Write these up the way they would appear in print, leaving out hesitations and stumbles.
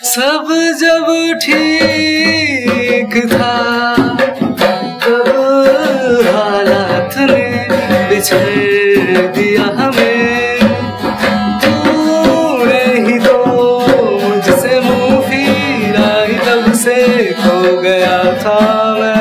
सब जब ठीक था तब हालात ने बिछड़ दिया हमें। तूने ही तो मुझसे मुँह फेरा, तब से खो गया था मैं।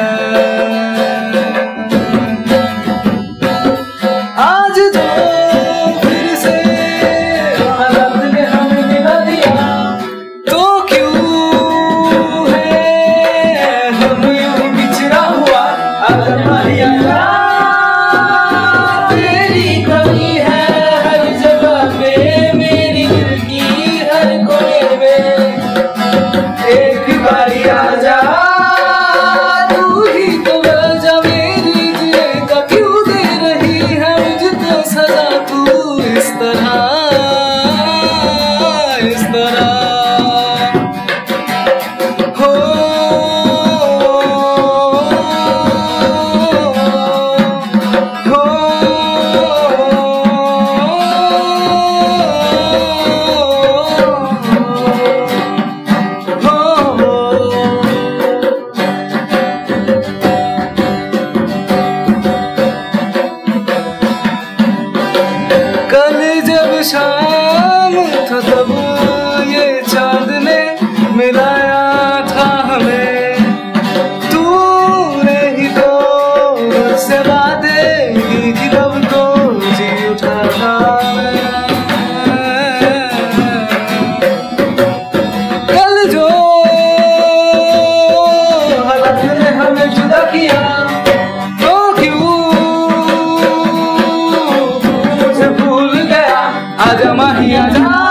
आज जो फिर से हालात ने हमें मिला दिया, तो क्यों है हम यूं बिछड़ा हुआ। अगर मारिया तेरी कमी है हर जगह पे, मेरी दिल की हर कोने में। एक बारी आजा तू ही तो वजह मेरी जिए का, क्यों दे रही है मुझको सजा तू इस तरह इस तरह। हो कल जब शाम था तब ये चांद ने मिलाया था हमें। तूने ही तो मुझसे बातें की थी, तब तो जी उठा था मैं। कल जो हालात ने हमें जुदा किया, तो क्यों आजा माही आजा।